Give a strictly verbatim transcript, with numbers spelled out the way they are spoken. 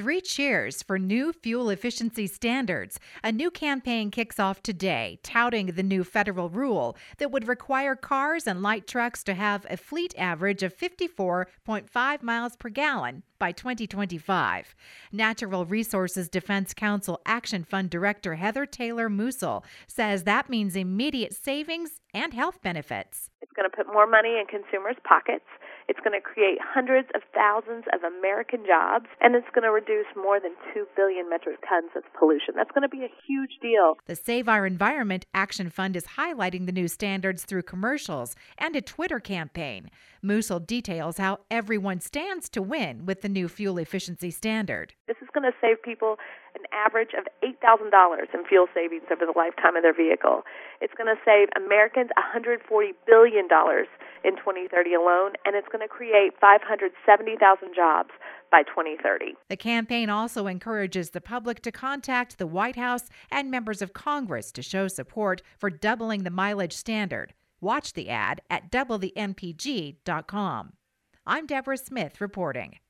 Three cheers for new fuel efficiency standards. A new campaign kicks off today, touting the new federal rule that would require cars and light trucks to have a fleet average of fifty-four point five miles per gallon by twenty twenty-five. Natural Resources Defense Council Action Fund Director Heather Taylor Musil says that means immediate savings and health benefits. It's going to put more money in consumers' pockets. It's going to create hundreds of thousands of American jobs, and it's going to reduce more than two billion metric tons of pollution. That's going to be a huge deal. The Save Our Environment Action Fund is highlighting the new standards through commercials and a Twitter campaign. Musil details how everyone stands to win with the new fuel efficiency standard. This is going to save people an average of eight thousand dollars in fuel savings over the lifetime of their vehicle. It's going to save Americans one hundred forty billion dollars in twenty thirty alone, and it's going to create five hundred seventy thousand jobs by twenty thirty. The campaign also encourages the public to contact the White House and members of Congress to show support for doubling the mileage standard. Watch the ad at double the m p g dot com. I'm Deborah Smith reporting.